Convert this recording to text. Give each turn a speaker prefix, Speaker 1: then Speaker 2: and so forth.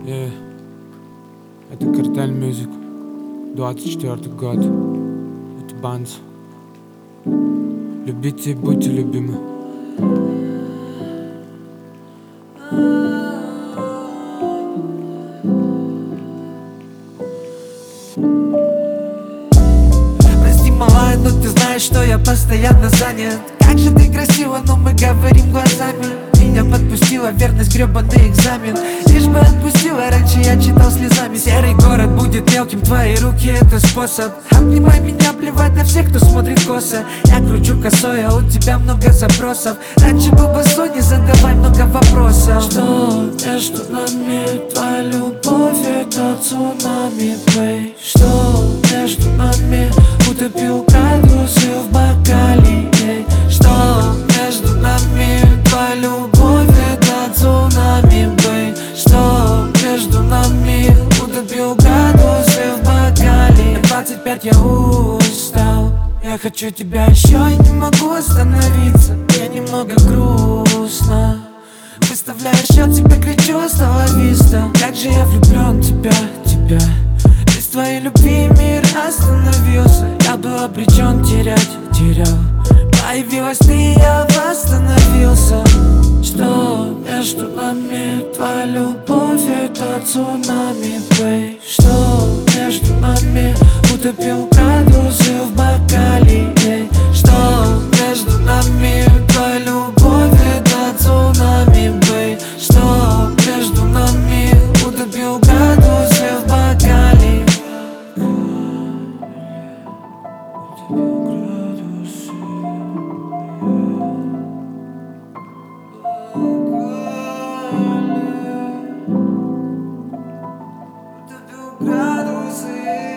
Speaker 1: Yeah. Это Картель Мьюзик, 24-й год. Это Банс. Любите и будьте любимы.
Speaker 2: Прости, малая, но ты знаешь, что я постоянно занят. Как же ты красива, но мы говорим глазами. Меня подпустила верность, гребаный экзамен. Лишь бы отпустила, раньше я читал слезами. Серый город будет мелким, твои руки это способ. Обнимай меня, плевать на всех, кто смотрит косо. Я кручу косой, а у тебя много запросов. Раньше был босой, не задавай много вопросов. Что между нами, твоя любовь это цунами, бэй. Что между нами, утопил градусы в бокале, ей. Что между нами, твоя любовь это цунами, бэй. Что между нами, утопил градусы в бокале. 25 я устал, я хочу тебя еще и не могу остановиться. Мне немного грустно, выставляю счет, тебе кричу, остановись-то. Как же я влюблен в тебя. Без твоей любви мир остановился. Я был обречен терял. Появилась ты, я восстановился. Что между нами, твоя любовь это цунами, бэй. Что между нами, утопил градусы в бокале, ей. Что между нами, твоя любовь это цунами, бэй. Что между нами, утопил градусы в бокале. Утопил градусы.